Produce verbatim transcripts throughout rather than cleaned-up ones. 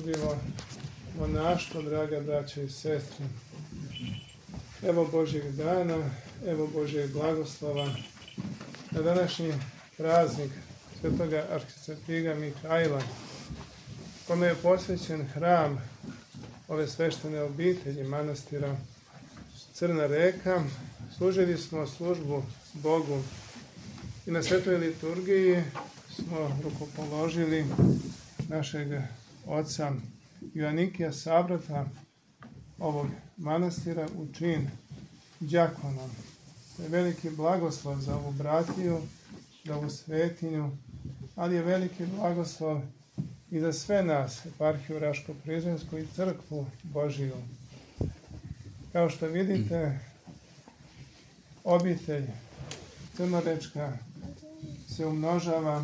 milosrljivo monaštvo, draga braća i sestre. Evo Božjeg dana, evo Božjeg blagoslova. Na današnji praznik svetoga arhiceptiga Mihajla, kome je posvećen hram ove sveštene obitelji manastira Crna Reka, služili smo službu Bogu i na svetoj liturgiji smo rukopoložili našeg oca Joanikija, sabrata ovog manastira, u čin đakona. To je veliki blagoslov za ovu bratiju, za ovu svetinju, ali je veliki blagoslov i za sve nas, eparhiju Raško-Prizrensku i crkvu Božiju. Kao što vidite, obitelj crnorečka se umnožava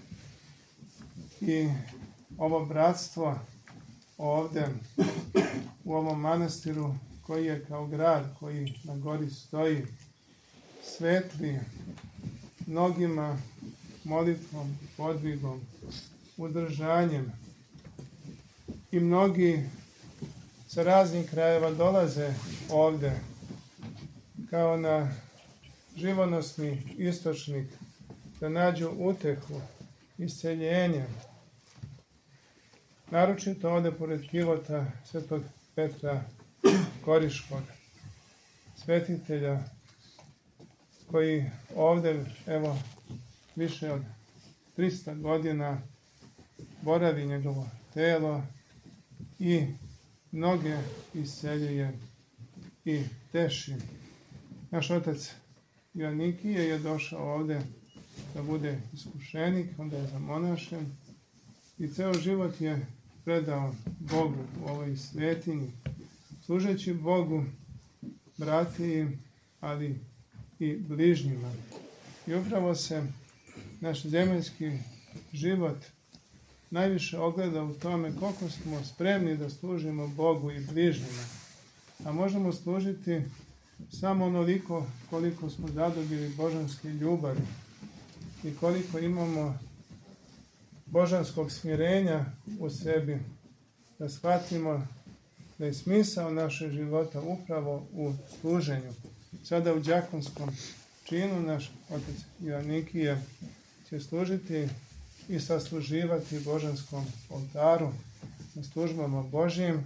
i ovo bratstvo ovde u ovom manastiru, koji je kao grad koji na gori stoji, svetli mnogima molitvom, podvigom, udržanjem, i mnogi sa raznih krajeva dolaze ovde kao na živonosni istočnik da nađu utehu, isceljenje. Naročito ovde pored kivota svetog Petra Koriškog, svetitelja koji ovde, evo, više od trista godina boravi njegovo telo i mnoge isceljuje i teši. Naš otac Joanikije je došao ovde da bude iskušenik, onda je zamonašen i ceo život je predao Bogu u ovoj svetinji, služeći Bogu, bratiji, ali i bližnjima. I upravo se naš zemaljski život najviše ogleda u tome koliko smo spremni da služimo Bogu i bližnjima. A možemo služiti samo onoliko koliko smo zadobili božanske ljubavi i koliko imamo božanskog smirenja u sebi, da shvatimo da je smisao našeg života upravo u služenju. Sada u đakonskom činu naš otac Joanikije će služiti i sasluživati božanskom oltaru na službama Božijim,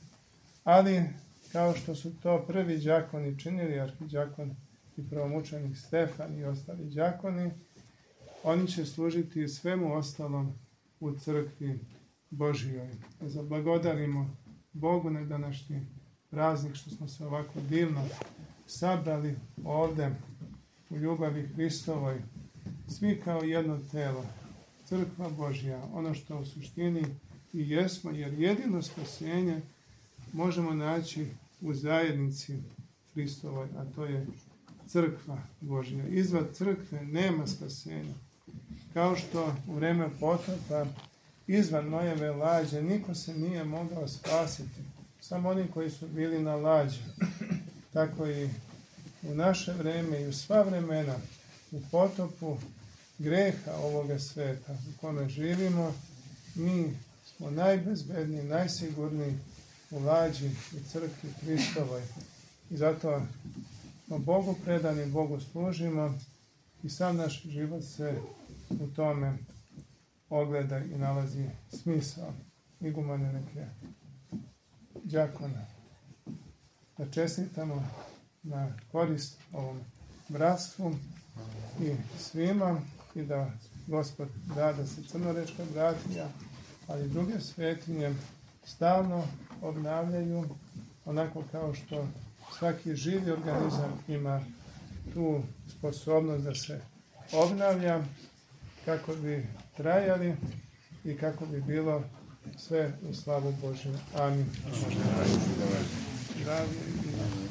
ali kao što su to prvi đakoni činili, arhidžakon i prvomučenik Stefan i ostali đakoni, oni će služiti svemu ostalom u crkvi Božijoj. Da zablagodarimo Bogu na današnji praznik što smo se ovako divno sabrali ovde u ljubavi Hristovoj, svi kao jedno telo, crkva Božja, ono što u suštini i jesmo, jer jedino spasenje možemo naći u zajednici Hristovoj, a to je crkva Božja. Izvan crkve nema spasenja. Kao što u vreme potopa izvan Nojeve lađe niko se nije mogao spasiti, samo oni koji su bili na lađi. Tako i u naše vreme i u sva vremena u potopu greha ovoga sveta u kome živimo, mi smo najbezbedniji, najsigurniji u lađi u crkvi Hristovoj. I zato smo Bogu predani, Bogu služimo i sam naš život se u tome ogleda i nalazi smisao. Igumane neke đakona. Da čestitamo na korist ovom bratstvu i svima i da Gospod da da se crnorečka bratija, ali i druge svetinje stalno obnavljaju, onako kao što svaki živi organizam ima tu sposobnost da se obnavlja, kako bi trajali i kako bi bilo sve u slavu Božju. Amin. Zdravlje i